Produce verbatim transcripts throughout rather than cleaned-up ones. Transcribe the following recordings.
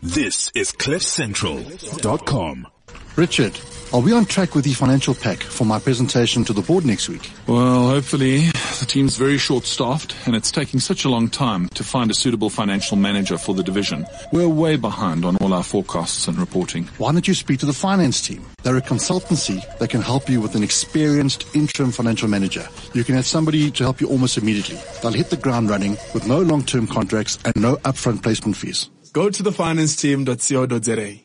This is cliff central dot com. Richard, are we on track with the financial pack for my presentation to the board next week? Well, hopefully. The team's very short-staffed, and it's taking such a long time to find a suitable financial manager for the division. We're way behind on all our forecasts and reporting. Why don't you speak to the finance team? They're a consultancy that can help you with an experienced interim financial manager. You can have somebody to help you almost immediately. They'll hit the ground running with no long-term contracts and no upfront placement fees. Go to the finance team dot co dot za.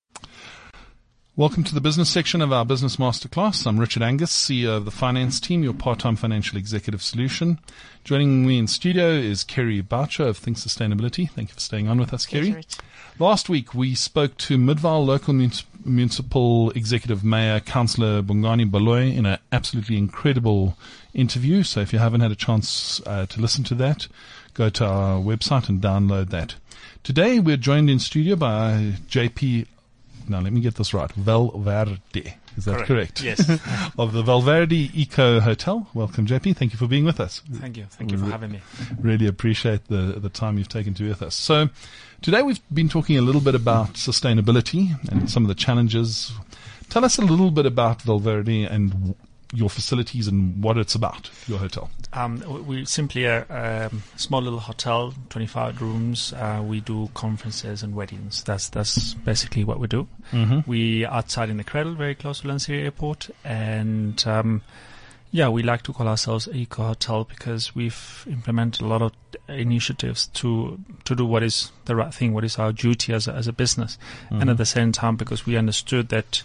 Welcome to the business section of our Business Masterclass. I'm Richard Angus, C E O of the Finance Team, your part-time financial executive solution. Joining me in studio is Kerry Boucher of Think Sustainability. Thank you for staying on with us, Kerry. Thanks, Last week, we spoke to Midvaal Local Munici- Municipal Executive Mayor, Councillor Bongani Baloyi, in an absolutely incredible interview. So if you haven't had a chance uh, to listen to that, go to our website and download that. Today, we're joined in studio by J P Now, let me get this right. Valverde. Is that correct? correct? Yes. Of the Valverde Eco Hotel. Welcome, J P. Thank you for being with us. Thank you. Thank you for having me. Really appreciate the, the time you've taken to be with us. So today we've been talking a little bit about sustainability and some of the challenges. Tell us a little bit about Valverde and your facilities and what it's about, your hotel. Um, we're simply a, a small little hotel, twenty-five rooms. Uh, we do conferences and weddings. That's that's basically what we do. Mm-hmm. We are outside in the Cradle, very close to Lanseria Airport, and um, yeah, we like to call ourselves an eco hotel because we've implemented a lot of initiatives to to do what is the right thing, what is our duty as a, as a business, Mm-hmm. and at the same time because we understood that.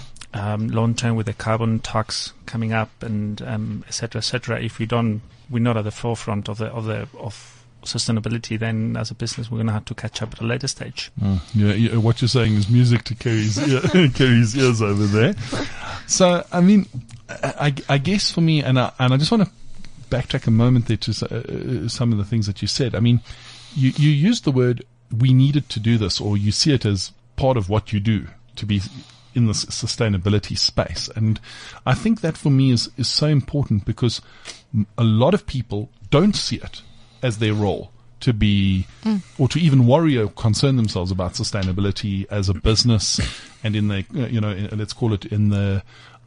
Um, long term with the carbon tax coming up and um, et cetera, et cetera. If we don't, we're not at the forefront of the of the of sustainability, then as a business we're going to have to catch up at a later stage. Mm, yeah, yeah, what you're saying is music to Kerry's ear, Kerry's ears over there. So, I mean, I, I guess for me, and I, and I just want to backtrack a moment there to uh, some of the things that you said. I mean, you you used the word "we needed to do this," or you see it as part of what you do to be in the sustainability space. And I think that for me is, is so important because a lot of people don't see it as their role to be, mm. or to even worry or concern themselves about sustainability as a business and in the, you know, in, let's call it in the,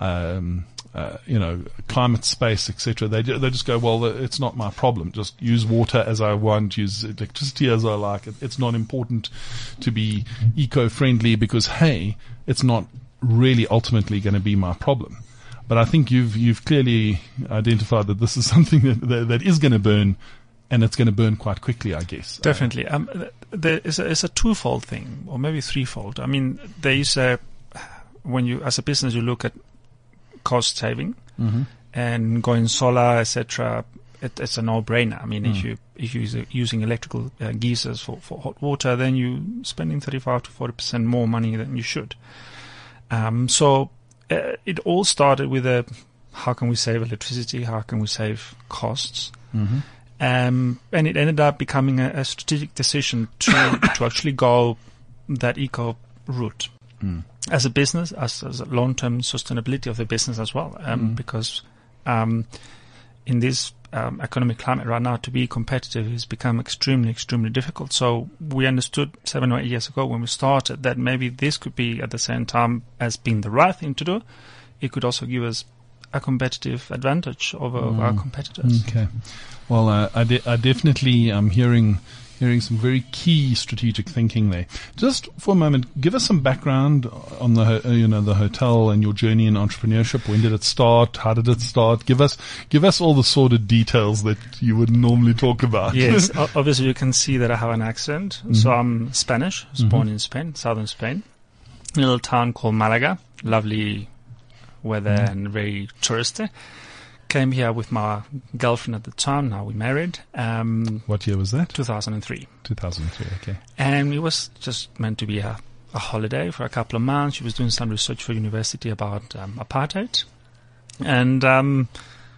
um, uh, you know, climate space, et cetera. They they just go, well, it's not my problem. Just use water as I want, use electricity as I like. It, it's not important to be eco-friendly because, hey, it's not really ultimately going to be my problem. But I think you've you've clearly identified that this is something that that, that is going to burn, and it's going to burn quite quickly, I guess. Definitely. Um, there is a, it's a twofold thing, or maybe threefold. I mean, there is a when you, as a business, you look at cost saving Mm-hmm. and going solar, et cetera. It, it's a no-brainer. I mean, Mm. if you if you're using electrical uh, geysers for, for hot water, then you're spending thirty-five to forty percent more money than you should. Um, so uh, it all started with a how can we save electricity? How can we save costs? Mm-hmm. Um, and it ended up becoming a, a strategic decision to to actually go that eco route Mm. as a business, as, as a long-term sustainability of the business as well, um, Mm. because um, in this um, economic climate right now, to be competitive has become extremely, extremely difficult. So we understood seven or eight years ago when we started that maybe this could be at the same time as being the right thing to do. It could also give us a competitive advantage over Mm. our competitors. Okay. Well, uh, I, de- I definitely am hearing hearing some very key strategic thinking there. Just for a moment, give us some background on the ho- uh, you know the hotel and your journey in entrepreneurship. When did it start? How did it start? Give us give us all the sordid details that you would normally talk about. Yes, o- obviously you can see that I have an accent. Mm-hmm. So I'm Spanish. I was Mhm. born in Spain, southern Spain, in a little town called Malaga. Lovely weather Mhm. and very touristy. Came here with my girlfriend at the time. Now we're married. Um, What year was that? two thousand three. two thousand three. Okay. And it was just meant to be a, a holiday for a couple of months. She was doing some research for university about um, apartheid. And um,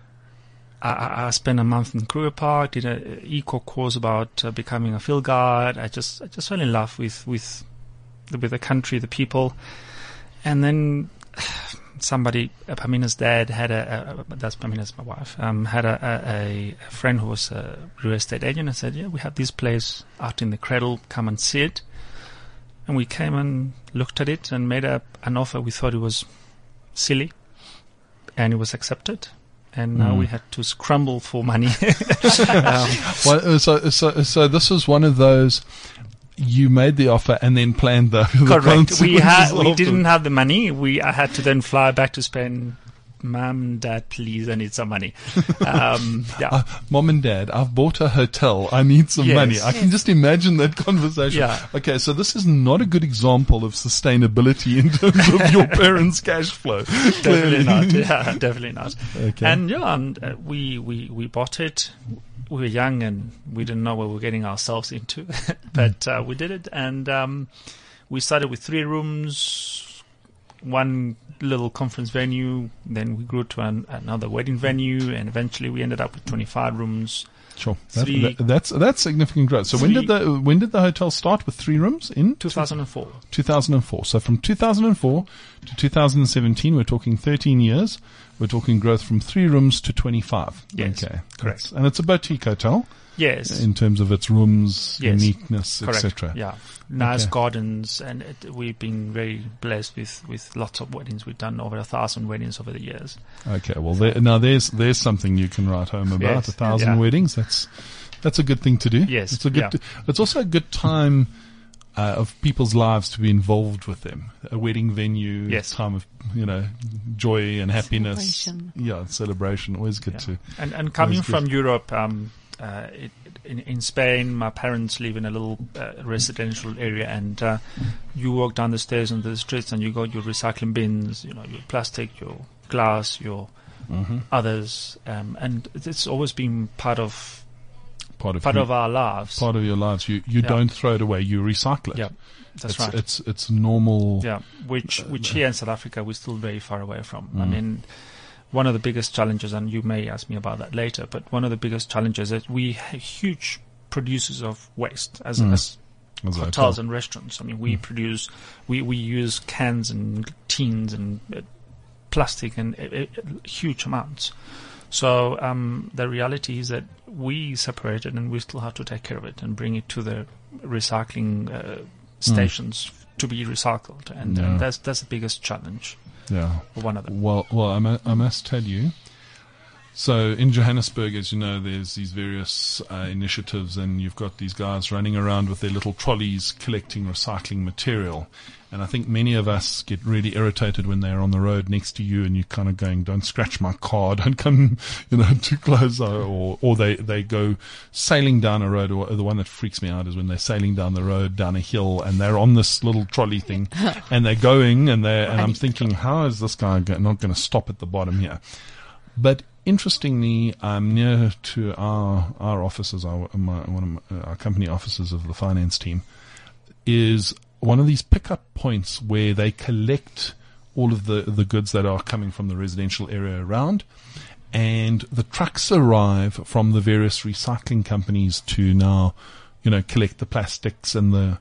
I, I spent a month in Kruger Park, did an eco course about uh, becoming a field guide. I just I just fell in love with, with, the, with the country, the people. And then somebody, uh, Pamina's dad had a, a that's Pamina's my wife, um, had a, a, a friend who was a real estate agent and said, yeah, we have this place out in the Cradle, come and see it. and we came and looked at it and made a, an offer. We thought it was silly, and it was accepted. And now Mm. we had to scramble for money. um, Well, uh, so, so, so this was one of those. You made the offer and then planned the, the correct. We consequences had we after. didn't have the money. We I had to then fly back to Spain. Mum, Dad, please, I need some money. Um, yeah. Uh, Mom and Dad, I've bought a hotel. I need some Yes. money. I can just imagine that conversation. Yeah. Okay, so this is not a good example of sustainability in terms of your parents' cash flow. Definitely Clearly. not. Yeah, definitely not. Okay. And yeah, and, uh, we, we, we bought it. We were young and we didn't know what we were getting ourselves into, but uh, we did it. And um, we started with three rooms, one little conference venue. Then we grew to an, another wedding venue, and eventually we ended up with twenty-five rooms. Sure. That, Three- that, that's that's significant growth. So when Three- did the when did the hotel start with three rooms in two thousand four. two thousand four. So from two thousand four to two thousand seventeen, we're talking thirteen years. We're talking growth from three rooms to twenty-five. Yes, Okay. correct. That's- And it's a boutique hotel Yes. in terms of its rooms, Yes. uniqueness, et Correct. cetera. Yeah, nice Okay. gardens, and it, we've been very blessed with, with lots of weddings. We've done over a thousand weddings over the years. Okay. Well, there, now there's there's something you can write home about. Yes. A thousand Yeah. weddings. That's that's a good thing to do. Yes. It's a good. Yeah. t- it's also a good time. Uh, of people's lives to be involved with them. A wedding venue, Yes. time of, you know, joy and happiness. Celebration. Yeah, celebration. Always good Yeah. to. And and coming That's good. from Europe, um, uh, it, in in Spain, my parents live in a little uh, residential area, and uh, you walk down the stairs into the streets, and you got your recycling bins, you know, your plastic, your glass, your Mm-hmm. others, um, and it's always been part of Part of part you- of our lives. part of your lives. You you Yeah. don't throw it away. You recycle it. Yeah, that's it's, right. It's it's normal. Yeah, which which here in South Africa we're still very far away from. I Mm. mean, one of the biggest challenges, and you may ask me about that later, but one of the biggest challenges is we are huge producers of waste as, Mm. as As I hotels told. and restaurants. I mean, we produce, we, we use cans and tins and uh, plastic and uh, uh, huge amounts. So um, the reality is that we separate it, and we still have to take care of it and bring it to the recycling uh, stations to be recycled, and, Yeah. and that's that's the biggest challenge. Yeah. Or one of them. Well, well, I, mu- I must tell you. So in Johannesburg, as you know, there's these various uh, initiatives, and you've got these guys running around with their little trolleys collecting recycling material. And I think many of us get really irritated when they're on the road next to you, and you're kind of going, "Don't scratch my car! Don't come, you know, too close." Or, or they they go sailing down a road. Or the one that freaks me out is when they're sailing down the road down a hill, and they're on this little trolley thing, and they're going, and they and I'm thinking, how is this guy go- not going to stop at the bottom here? But interestingly, um, near to our our offices, our my, one of my, our company offices of the finance team, is one of these pickup points where they collect all of the, the goods that are coming from the residential area around, and the trucks arrive from the various recycling companies to now, you know, collect the plastics and the.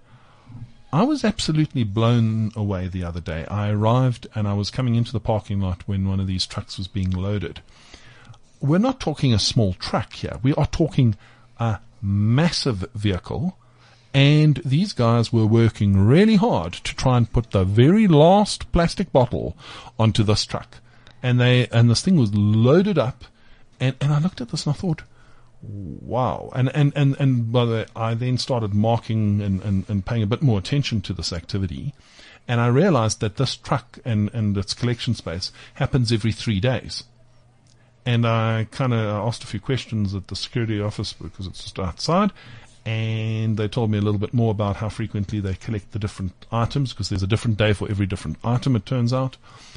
I was absolutely blown away the other day. I arrived and I was coming into the parking lot when one of these trucks was being loaded. We're not talking a small truck here. We are talking a massive vehicle. And these guys were working really hard to try and put the very last plastic bottle onto this truck. And they, and this thing was loaded up. And, and I looked at this and I thought, wow. And, and, and, and by the way, I then started marking and, and, and paying a bit more attention to this activity. And I realized that this truck and, and its collection space happens every three days. And I kind of asked a few questions at the security office because it's just outside. And they told me a little bit more about how frequently they collect the different items, because there's a different day for every different item, it turns out.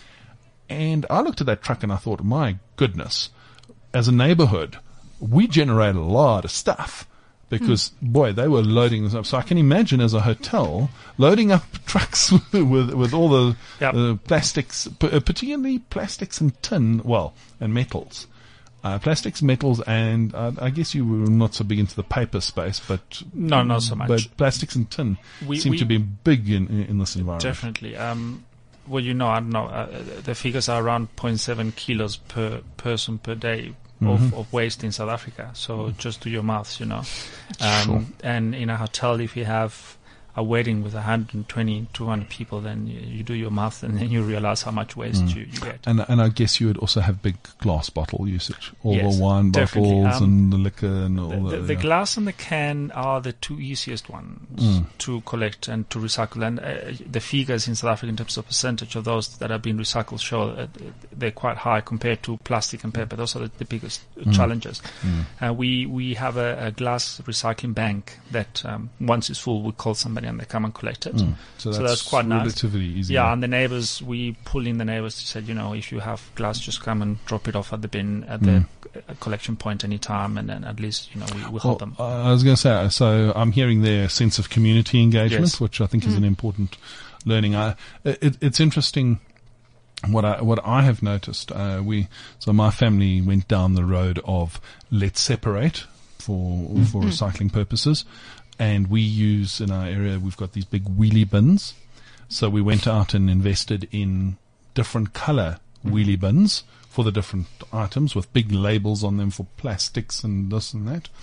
And I looked at that truck and I thought, my goodness, as a neighborhood, we generate a lot of stuff. Because, boy, they were loading this up. So I can imagine as a hotel, loading up trucks with with all the Yep. uh, plastics, p- uh, particularly plastics and tin, well, and metals. Uh, plastics, metals, and uh, I guess you were not so big into the paper space, but No, not so much. But plastics and tin We- seem we- to be big in, in, in this environment. Definitely. Um, well, you know, I don't know. Uh, the figures are around zero point seven kilos per person per day of, of waste in South Africa. So just do your maths, you know. Um, Sure. And in a hotel, if you have a wedding with one hundred twenty, two hundred people, then you, you do your math and then you realize how much waste mm. you, you get. And and I guess you would also have big glass bottle usage, all yes, the wine definitely. bottles um, and the liquor and all the, the, the, the yeah. glass and the can are the two easiest ones Mm. to collect and to recycle. And uh, the figures in South Africa in terms of percentage of those that have been recycled show uh, they're quite high compared to plastic and paper. Those are the, the biggest Mm. challenges. Mm. Uh, we we have a, a glass recycling bank that um, once it's full, we call somebody and they come and collect it. Mm. So, So that's, that's quite nice. relatively easy. Yeah, and the neighbors, we pull in the neighbors to say, you know, if you have glass, just come and drop it off at the bin at Mm. the uh, collection point anytime, and then at least, you know, we, we Well, help them. uh, I was going to say, so I'm hearing their sense of community engagement, Yes. which I think is an important learning. I, it, it's interesting what I what I have noticed. Uh, we so my family went down the road of let's separate for for recycling purposes, and we use in our area we've got these big wheelie bins. So we went out and invested in different color wheelie bins for the different items with big labels on them for plastics and this and that.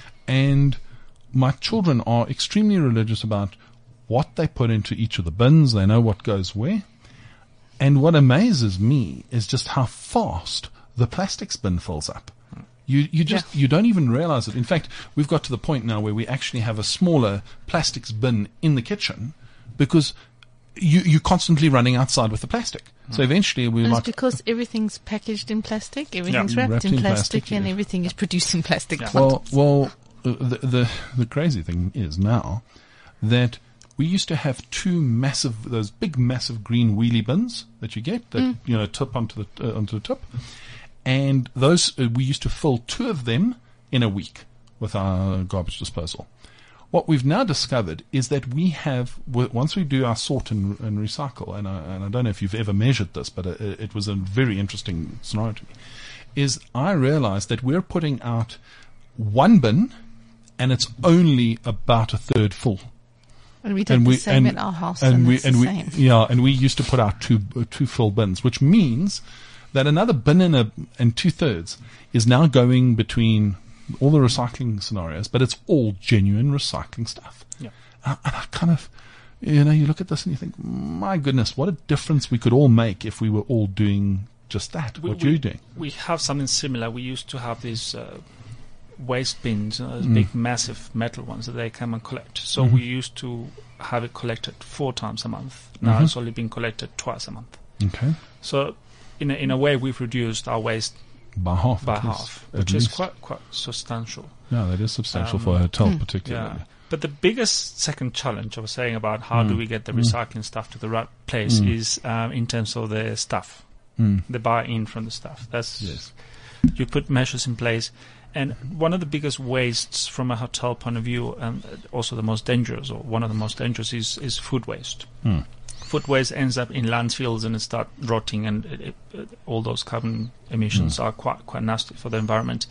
And my children are extremely religious about what they put into each of the bins. They know what goes where. And what amazes me is just how fast the plastics bin fills up. You you just you don't even realize it. In fact, we've got to the point now where we actually have a smaller plastics bin in the kitchen because you you're constantly running outside with the plastic. So eventually we And might it's because everything's packaged in plastic, everything's wrapped, Wrapped in, in plastic, plastic, and yeah. everything is produced in plastic. Yeah. Well, well, uh, the, the the crazy thing is now that we used to have two massive, those big, massive green wheelie bins that you get that you know tip onto the uh, onto the tip, and those uh, we used to fill two of them in a week with our garbage disposal. What we've now discovered is that we have, w- once we do our sort and, and recycle, and I, and I don't know if you've ever measured this, but it, it was a very interesting scenario to me, is I realized that we're putting out one bin and it's only about a third full. And we did the same at our house, and, it's the same. Yeah, and we used to put out two uh, two full bins, which means that another bin and a and two thirds is now going between all the recycling scenarios, but it's all genuine recycling stuff. Yeah. And I, and I kind of, you know, you look at this and you think, my goodness, what a difference we could all make if we were all doing just that. We- what we- you're doing. We have something similar. We used to have these uh, waste bins, uh, Mm. big, massive metal ones that they come and collect. So Mhm. we used to have it collected four times a month. Now Mhm. it's only been collected twice a month. Okay. So in a, in a way, we've reduced our waste By half. by at least, half, at which is least. quite quite substantial. Yeah, that is substantial Um, for a hotel, mm. particularly. Yeah. But the biggest second challenge I was saying about how Mm. do we get the Mm. recycling stuff to the right place Mm. is um, in terms of the staff, Mm. the buy-in from the staff. That's Yes. you put measures in place. And one of the biggest wastes from a hotel point of view, and also the most dangerous, or one of the most dangerous, is, is food waste. Mm. Food waste ends up in landfills and it starts rotting, and it, it, it, all those carbon emissions Mm. are quite quite nasty for the environment.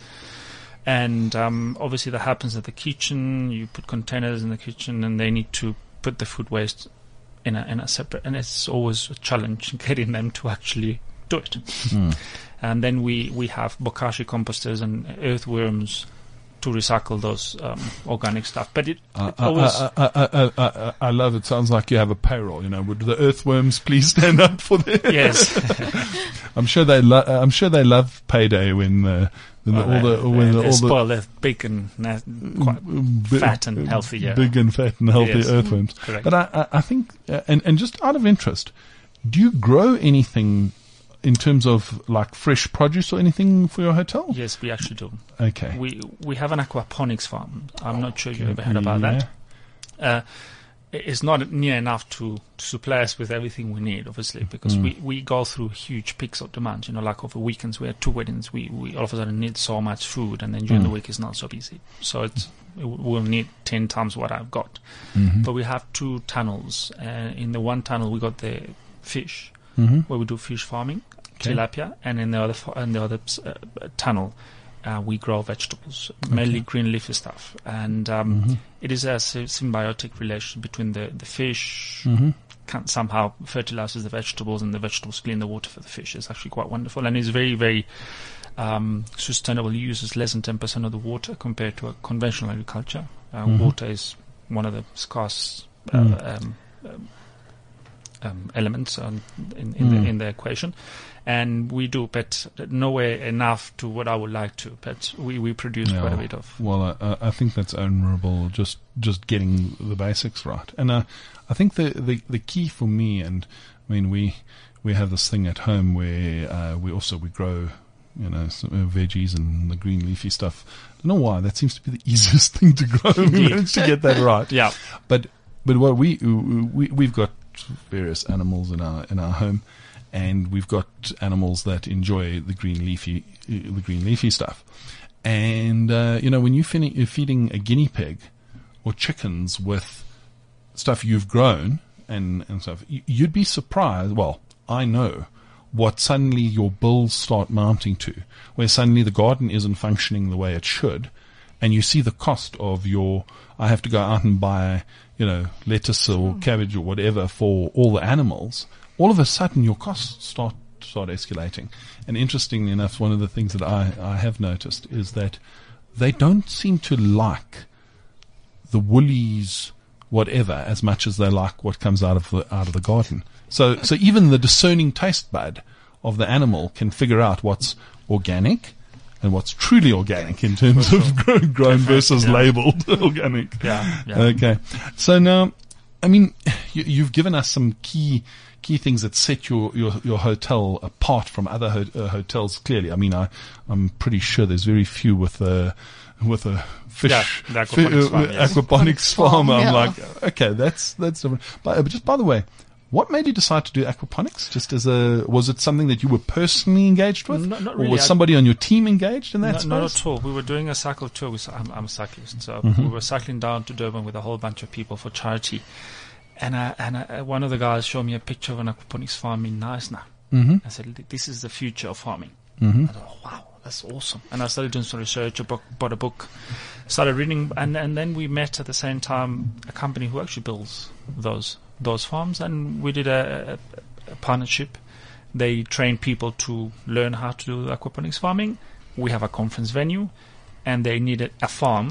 And um, obviously that happens at the kitchen. You put containers in the kitchen, and they need to put the food waste in a in a separate. And it's always a challenge getting them to actually do it. Mm. And then we, we have bokashi composters and earthworms to recycle those um, organic stuff. But it, I, it always I, I, I, I, I, I love it. Sounds like you have a payroll. You know, would the earthworms please stand up for them? yes, I'm sure they. Lo- I'm sure they love payday when the when the, Well, all the they, when they, the, they all spoil. They're big and na- quite the fat and healthy. Yeah, big and fat and healthy Yes. earthworms. correct. But I, I, I think, uh, and and just out of interest, do you grow anything in terms of like fresh produce or anything for your hotel? yes, we actually do. Okay. We we have an aquaponics farm. I'm not sure you ever heard about that. Uh, it's not near enough to, to supply us with everything we need, obviously, because Mm. we, we go through huge peaks of demand. You know, like over weekends, we had two weddings. We, we all of a sudden need so much food, and then during Mm. the week it's not so busy. So it's we'll need ten times what I've got. Mm-hmm. But we have two tunnels. Uh, in the one tunnel, we got the fish, Mm-hmm. where we do fish farming, Okay. tilapia, and in the other fa- in the other uh, tunnel, uh, we grow vegetables, mainly green leafy stuff, and um, Mm-hmm. it is a sy- symbiotic relation between the the fish. Mm-hmm. Can somehow fertilizes the vegetables, and the vegetables clean the water for the fish. It's actually quite wonderful, and it's very very um, sustainable. It uses less than ten percent of the water compared to a conventional agriculture. Uh, Mhm. Water is one of the scarce uh, Mm. um, um, um, elements on, in, in, Mm. the, in the equation. And we do, but nowhere enough to what I would like to. But we, we produce Yeah, quite a bit of. Well, I, I think that's admirable. Just just getting the basics right, and uh, I think the, the the key for me, and I mean we we have this thing at home where uh, we also we grow, you know, some, uh, veggies and the green leafy stuff. I don't know why that seems to be the easiest thing to grow. We managed to get that right. Yeah, but but what we we we've got various animals in our in our home. And we've got animals that enjoy the green leafy, uh, the green leafy stuff. And uh, you know, when you fin- you're feeding a guinea pig or chickens with stuff you've grown and and stuff, y- you'd be surprised. Well, I know what suddenly your bills start mounting to, where suddenly the garden isn't functioning the way it should, and you see the cost of your. I have to go out and buy, you know, lettuce or cabbage or whatever for all the animals. All of a sudden your costs start start escalating. And interestingly enough, one of the things that I, I have noticed is that they don't seem to like the Woolies whatever as much as they like what comes out of the out of the garden. So so even the discerning taste bud of the animal can figure out what's organic and what's truly organic in terms of grown, grown versus yeah. labeled organic. Yeah, yeah. Okay. So now, I mean, you, you've given us some key key things that set your, your, your hotel apart from other ho- uh, hotels. Clearly, I mean, I I'm pretty sure there's very few with a with a fish Yeah, the fi- aquaponics uh, farm, yes. aquaponics farm. I'm Yeah. like, okay, that's that's different. But uh, just by the way, what made you decide to do aquaponics? Just as a was it something that you were personally engaged with, No, not or really. was I- somebody on your team engaged in that No, space? not at all. We were doing a cycle tour. With, I'm, I'm a cyclist, so Mhm. we were cycling down to Durban with a whole bunch of people for charity. And I, and I, one of the guys showed me a picture of an aquaponics farm in Knysna. Mm-hmm. I said, "This is the future of farming." Mm-hmm. I thought, "Wow, that's awesome!" And I started doing some research, a book, bought a book, started reading, and and then we met at the same time a company who actually builds those those farms, and we did a, a, a partnership. They train people to learn how to do aquaponics farming. We have a conference venue, and they needed a farm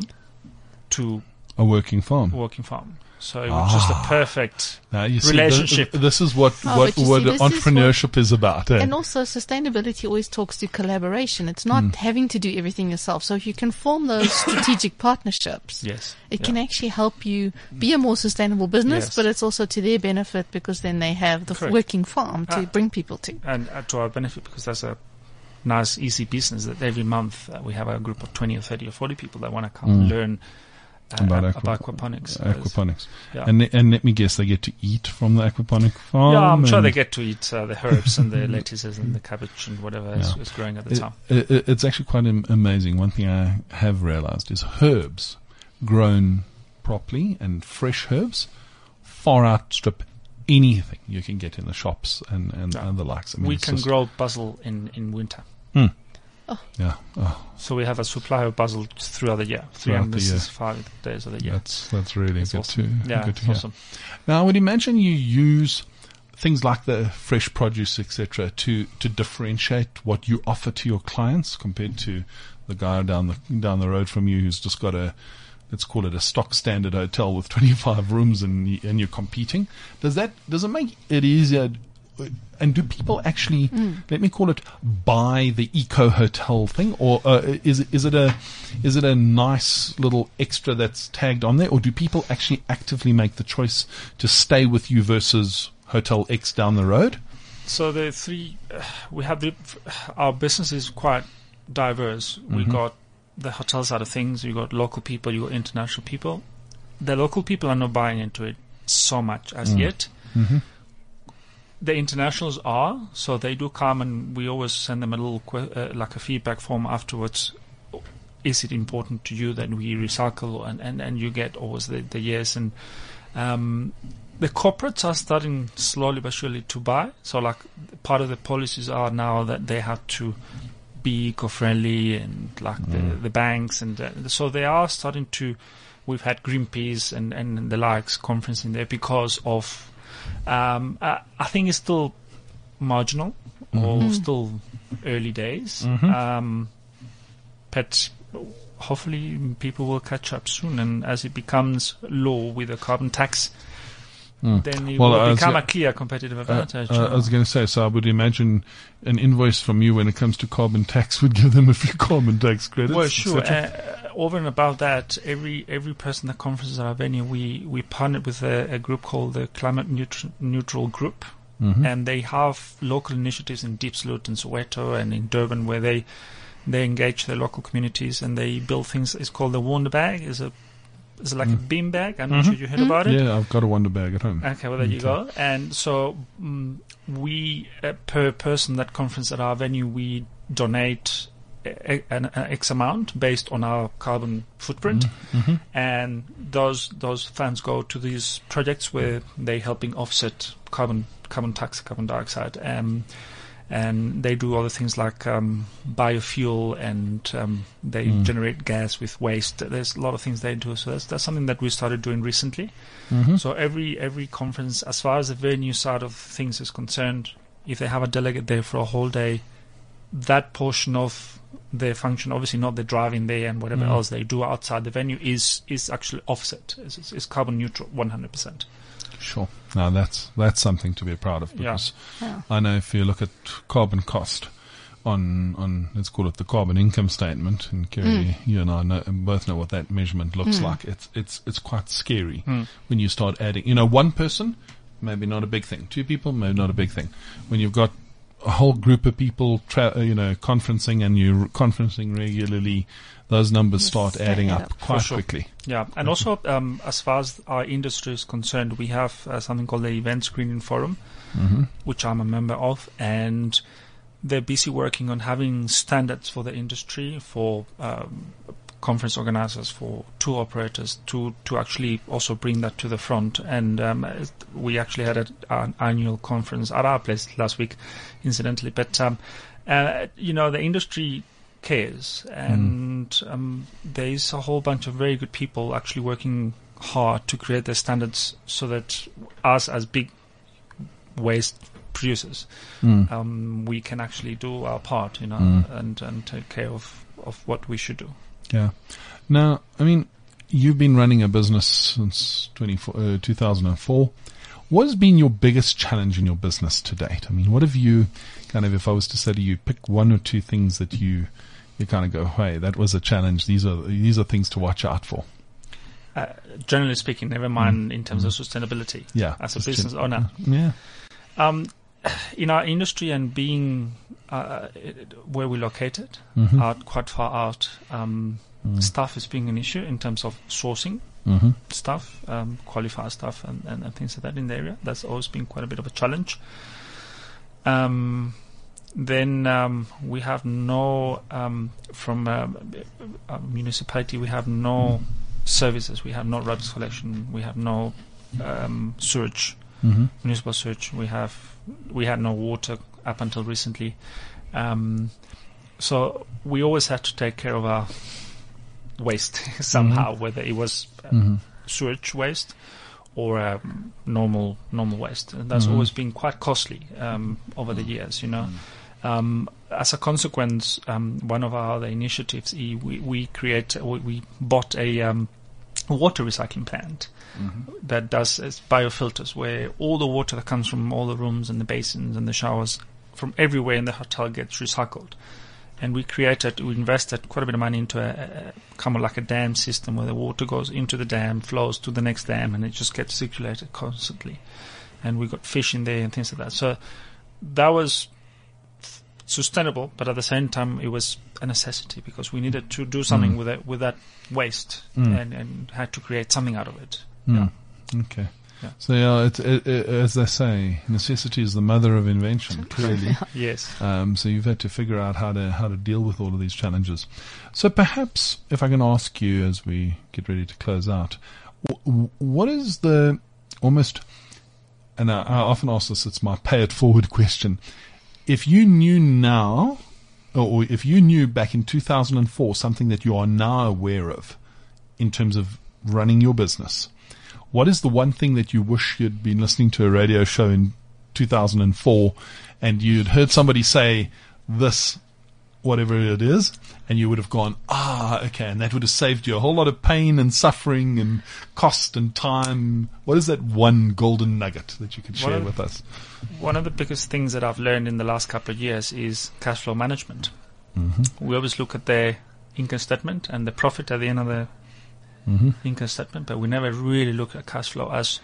to A working farm. working farm. So it was just a perfect Now, you see, relationship. th- this is what Oh, what, but you what see, this is entrepreneurship is, about. Eh? And also, sustainability always talks to collaboration. It's not Mm. having to do everything yourself. So if you can form those strategic partnerships, Yes. it Yeah. can actually help you be a more sustainable business, Yes. but it's also to their benefit because then they have the f- Correct. working farm to Ah. bring people to. And uh, to our benefit, because that's a nice, easy business that every month uh, we have a group of twenty or thirty or forty people that want to come Mm. and learn uh, About ab- aqua- about aquaponics. So it's- aquaponics. Yeah. And le- and let me guess, they get to eat from the aquaponic farm. yeah, I'm sure and they get to eat uh, the herbs and the lettuces and the cabbage and whatever is, Yeah. is growing at the It- time. it- it- it's actually quite am- amazing. One thing I have realized is herbs grown properly and fresh herbs far outstrip anything you can get in the shops and, and, Yeah. and the likes. I mean, We it's can just- grow basil in, in winter. Yeah. Oh, So we have a supply of basil throughout the year, Throughout the year. three hundred sixty-five days of the year. that's that's really It's good awesome. to Yeah, good it's to hear. awesome. Now, I would imagine you use things like the fresh produce, et cetera, to to differentiate what you offer to your clients compared to the guy down the down the road from you who's just got a, let's call it a stock standard hotel with twenty-five rooms and y- and you're competing. Does that does it make it easier? And do people actually, let me call it, buy the eco hotel thing, or uh, is it, is it a is it a nice little extra that's tagged on there, or do people actually actively make the choice to stay with you versus Hotel X down the road? So the three, uh, we have the, our business is quite diverse. We Mhm. got the hotel side of things. You got local people. You got international people. The local people are not buying into it so much as Mm. yet. Mm-hmm. The internationals are, so they do come, and we always send them a little que- uh, like a feedback form afterwards. Is it important to you that we recycle? And, and, and you get always the, the yes. And um, the corporates are starting slowly but surely to buy. So like part of the policies are now that they have to be eco-friendly, and like the, Mm. the banks, and uh, so they are starting to. We've had Greenpeace and, and the likes conferencing there because of. Um, I, I think it's still marginal or Mhm. still early days. Mhm. Um, but hopefully people will catch up soon, and as it becomes law with a carbon tax, mm. then it well, will become go- a clear competitive advantage. Uh, uh, I was going to say, so I would imagine an invoice from you when it comes to carbon tax would give them a few carbon tax credits. Well, sure. Uh, over and above that, every every person that conferences at our venue, we, we partnered with a, a group called the Climate Neutral, Neutral Group. Mm-hmm. And they have local initiatives in Deep Sloot and Soweto and in Durban where they they engage their local communities and they build things. It's called the Wonder Bag. It's a it's like mm. a bean bag. I'm mm-hmm. not sure you heard mm-hmm. about it. Yeah, I've got a Wonder Bag at home. Okay, well there okay. you go. And so um, we uh, per person that conference at our venue we donate a, an, an X amount based on our carbon footprint, mm-hmm. and those those funds go to these projects where they're helping offset carbon. carbon tax, carbon dioxide, um, and they do other things like um, biofuel, and um, they mm. generate gas with waste. There's a lot of things they do, so that's, that's something that we started doing recently. Mm-hmm. So every every conference, as far as the venue side of things is concerned, if they have a delegate there for a whole day, that portion of their function, obviously not the driving there and whatever mm. else they do outside the venue, is is actually offset. It's, it's carbon neutral, one hundred percent. Sure. Now that's that's something to be proud of, because yeah. Yeah. I know if you look at carbon cost on on let's call it the carbon income statement, and Kerry, mm. you and I know, both know what that measurement looks mm. like. It's it's it's quite scary mm. when you start adding. You know, one person, maybe not a big thing. Two people, maybe not a big thing. When you've got a whole group of people, tra- you know, conferencing and you're conferencing regularly, those numbers start adding up, up quite sure. quickly. Yeah, and also um, as far as our industry is concerned, we have uh, something called the Event Screening Forum, mm-hmm. which I'm a member of, and they're busy working on having standards for the industry, for um, conference organizers, for tour operators, to, to actually also bring that to the front. And um, we actually had a, an annual conference at our place last week, incidentally. But, um, uh, you know, the industry cares, and mm. um, there's a whole bunch of very good people actually working hard to create the standards so that us as big waste producers, mm. um, we can actually do our part, you know, mm. and, and take care of, of what we should do. Yeah. Now, I mean, you've been running a business since uh, two thousand four. What has been your biggest challenge in your business to date? I mean, what have you kind of, if I was to say to you, pick one or two things that you you kind of go, hey, that was a challenge. These are these are things to watch out for. Uh, generally speaking, never mind mm. in terms mm. of sustainability. Yeah, as a business gen- owner. Yeah. Um, in our industry and being uh, where we're located, mm-hmm. out quite far out, um, mm. staff is being an issue in terms of sourcing mm-hmm. stuff, um, qualified stuff, and, and, and things like that in the area. That's always been quite a bit of a challenge. Um, then um, we have no, um, from a, a municipality, we have no mm. services. We have no rubbish collection. We have no um, sewage. Mm-hmm. Municipal sewage. We have we had no water up until recently, um, so we always had to take care of our waste somehow, mm-hmm. whether it was uh, mm-hmm. sewage waste or uh, normal normal waste. And that's mm-hmm. always been quite costly um, over the years, you know. Mm-hmm. Um, as a consequence, um, one of our other initiatives, we we create we, we bought a um, water recycling plant. Mm-hmm. That does is biofilters, where all the water that comes from all the rooms and the basins and the showers from everywhere in the hotel gets recycled. And we created, we invested quite a bit of money into a, a kind of like a dam system where the water goes into the dam, flows to the next dam, and it just gets circulated constantly. And we got fish in there and things like that. So that was f- sustainable, but at the same time it was a necessity because we needed to do something mm. with it, with that waste mm. and, and had to create something out of it. Mm. Yeah. Okay. Yeah. So yeah, it, it, it, as they say, necessity is the mother of invention. Clearly, yes. Um, so you've had to figure out how to how to deal with all of these challenges. So perhaps, if I can ask you, as we get ready to close out, w- what is the almost? And I, I often ask this. It's my pay it forward question. If you knew now, or, or if you knew back in two thousand four something that you are now aware of, in terms of running your business, what is the one thing that you wish you'd been listening to a radio show in two thousand four and you'd heard somebody say this whatever it is, and you would have gone, ah, okay, and that would have saved you a whole lot of pain and suffering and cost and time. What is that one golden nugget that you could share with us? One of the biggest things that I've learned in the last couple of years is cash flow management. Mm-hmm. We always look at the income statement and the profit at the end of the mm-hmm. income statement, but we never really look at cash flow as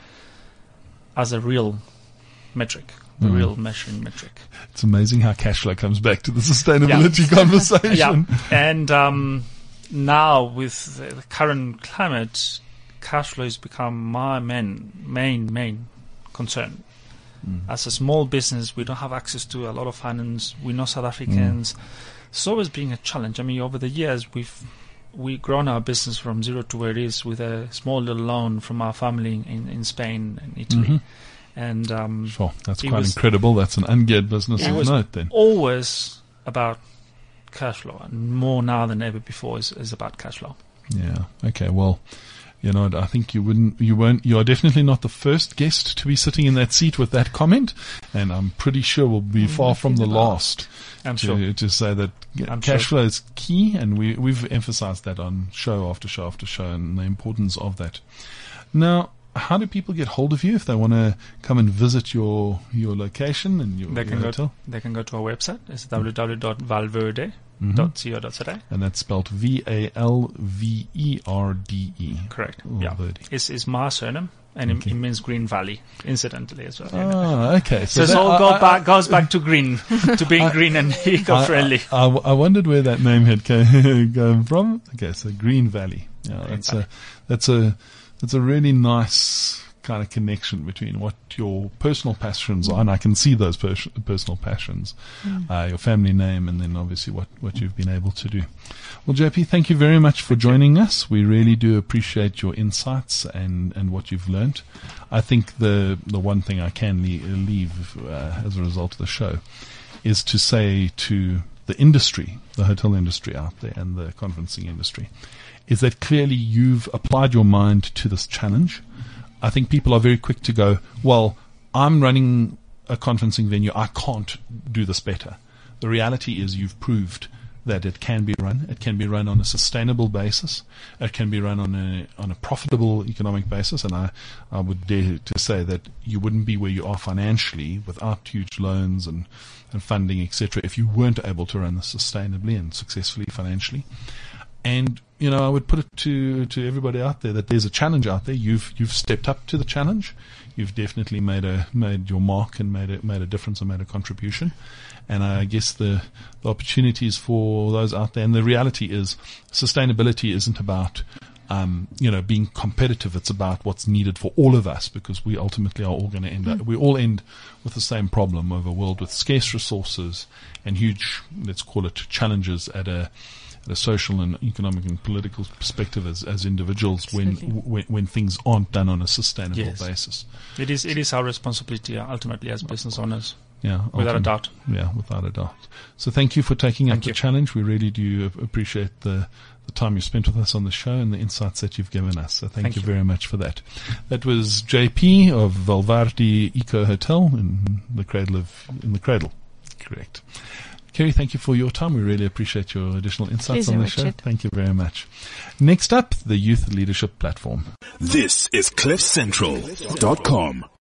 as a real metric. The mm. real measuring metric. It's amazing how cash flow comes back to the sustainability yeah. conversation. Yeah. And um, now with the current climate, cash flow has become my main, main, main concern. Mm. As a small business, we don't have access to a lot of finance. We're not South Africans. Mm. It's always been a challenge. I mean, over the years, we've we've grown our business from zero to where it is with a small little loan from our family in, in Spain and Italy. Mm-hmm. And um, sure, that's quite incredible. That's an ungeared business of note then. Always about cash flow, and more now than ever before is, is about cash flow. Yeah. Okay. Well, you know, I think you wouldn't, you won't, you are definitely not the first guest to be sitting in that seat with that comment, and I'm pretty sure we'll be mm-hmm. far from the last. I'm to, sure. to say that I'm cash sure. flow is key, and we we've emphasized that on show after show after show, and the importance of that. Now, how do people get hold of you if they want to come and visit your your location and your, they can your go hotel? To, they can go to our website. It's w w w dot valverde dot co dot za. And that's spelled V A L V E R D E. Correct. Oh, yeah. Verde. It's, it's my surname, and okay. it, it means Green Valley, incidentally as well. Ah, okay. So, so it all go I, back, goes back to green, to being I, green and eco-friendly. I, I, I wondered where that name had come from. Okay, so Green Valley. Yeah, green that's Valley. a that's a that's a really nice kind of connection between what your personal passions are, and I can see those pers- personal passions, mm. uh, your family name, and then obviously what, what you've been able to do. Well, J P, thank you very much for joining us. We really do appreciate your insights and, and what you've learnt. I think the the one thing I can le- leave uh, as a result of the show is to say to the industry, the hotel industry out there and the conferencing industry, is that clearly you've applied your mind to this challenge. I think people are very quick to go, well, I'm running a conferencing venue. I can't do this better. The reality is you've proved that it can be run. It can be run on a sustainable basis. It can be run on a on a profitable economic basis. And I, I would dare to say that you wouldn't be where you are financially without huge loans and, and funding, et cetera, if you weren't able to run this sustainably and successfully financially. And, you know, I would put it to, to everybody out there that there's a challenge out there. You've, you've stepped up to the challenge. You've definitely made a, made your mark and made a, made a difference and made a contribution. And I guess the, the opportunities for those out there, and the reality is sustainability isn't about, um, you know, being competitive. It's about what's needed for all of us, because we ultimately are all going to end up, we all end with the same problem of a world with scarce resources and huge, let's call it, challenges at a, at a social and economic and political perspective as, as individuals when, when when things aren't done on a sustainable yes. basis. It is it is our responsibility ultimately as business owners. Yeah, without a doubt. Yeah, without a doubt. So thank you for taking thank up you. the challenge. We really do appreciate the, the time you spent with us on the show and the insights that you've given us. So thank, thank you, you very much for that. That was J P of Valverde Eco Hotel in the cradle of in the cradle. Correct. Kerry, thank you for your time. We really appreciate your additional insights Pleasure, on the Richard. show. Thank you very much. Next up, the Youth Leadership Platform. This is cliff central dot com.